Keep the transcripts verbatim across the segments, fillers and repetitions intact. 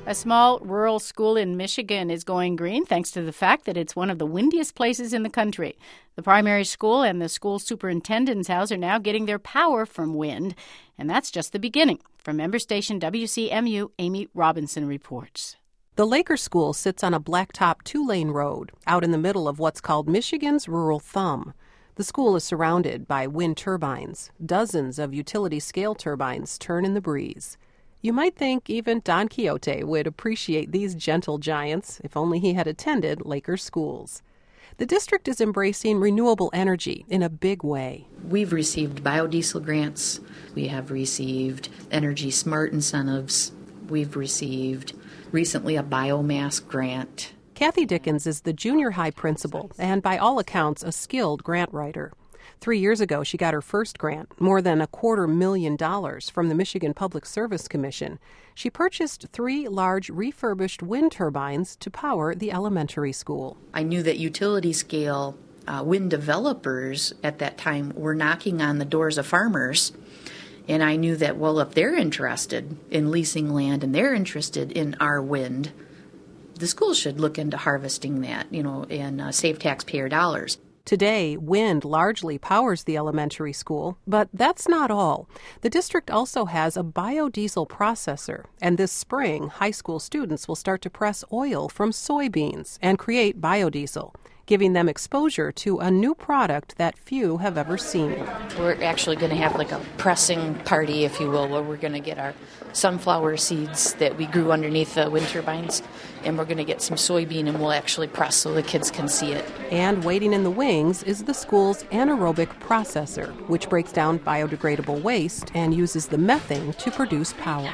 A small rural school in Michigan is going green thanks to the fact that it's one of the windiest places in the country. The primary school and the school superintendent's house are now getting their power from wind, and that's just the beginning. From member station W C M U, Amy Robinson reports. The Laker School sits on a blacktop two-lane road out in the middle of what's called Michigan's rural thumb. The school is surrounded by wind turbines. Dozens of utility-scale turbines turn in the breeze. You might think even Don Quixote would appreciate these gentle giants if only he had attended Laker schools. The district is embracing renewable energy in a big way. We've received biodiesel grants. We have received Energy Smart incentives. We've received recently a biomass grant. Kathy Dickens is the junior high principal and, by all accounts, a skilled grant writer. Three years ago, she got her first grant, more than a quarter million dollars from the Michigan Public Service Commission. She purchased three large refurbished wind turbines to power the elementary school. I knew that utility-scale uh, wind developers at that time were knocking on the doors of farmers. And I knew that, well, if they're interested in leasing land and they're interested in our wind, the school should look into harvesting that, you know, and uh, save taxpayer dollars. Today, wind largely powers the elementary school, but that's not all. The district also has a biodiesel processor, and this spring, high school students will start to press oil from soybeans and create biodiesel, giving them exposure to a new product that few have ever seen. We're actually going to have like a pressing party, if you will, where we're going to get our sunflower seeds that we grew underneath the wind turbines, and we're going to get some soybean and we'll actually press so the kids can see it. And waiting in the wings is the school's anaerobic processor, which breaks down biodegradable waste and uses the methane to produce power.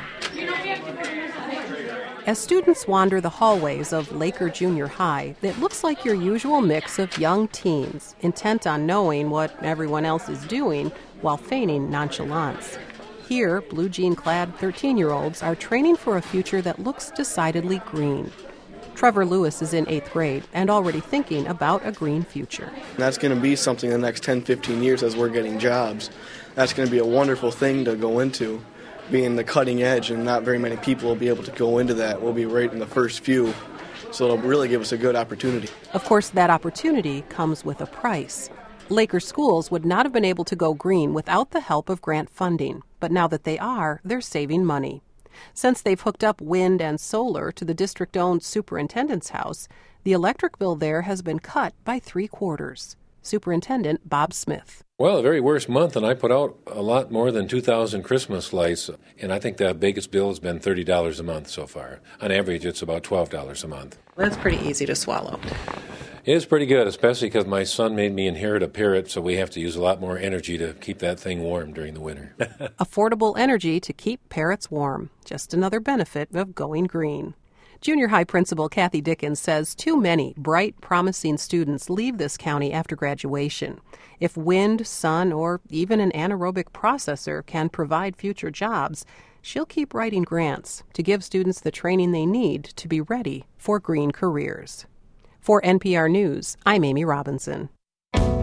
As students wander the hallways of Laker Junior High, it looks like your usual mix of young teens, intent on knowing what everyone else is doing while feigning nonchalance. Here, blue jean-clad thirteen-year-olds are training for a future that looks decidedly green. Trevor Lewis is in eighth grade and already thinking about a green future. That's going to be something in the next ten, fifteen years as we're getting jobs. That's going to be a wonderful thing to go into. Being the cutting edge, and not very many people will be able to go into that. We'll be right in the first few, so it'll really give us a good opportunity. Of course, that opportunity comes with a price. Laker schools would not have been able to go green without the help of grant funding, but now that they are, they're saving money. Since they've hooked up wind and solar to the district-owned superintendent's house, the electric bill there has been cut by three quarters. Superintendent Bob Smith. Well, the very worst month, and I put out a lot more than two thousand Christmas lights, and I think the biggest bill has been thirty dollars a month so far. On average, it's about twelve dollars a month. That's pretty easy to swallow. It is pretty good, especially because my son made me inherit a parrot, so we have to use a lot more energy to keep that thing warm during the winter. Affordable energy to keep parrots warm. Just another benefit of going green. Junior high principal Kathy Dickens says too many bright, promising students leave this county after graduation. If wind, sun, or even an anaerobic processor can provide future jobs, she'll keep writing grants to give students the training they need to be ready for green careers. For N P R News, I'm Amy Robinson.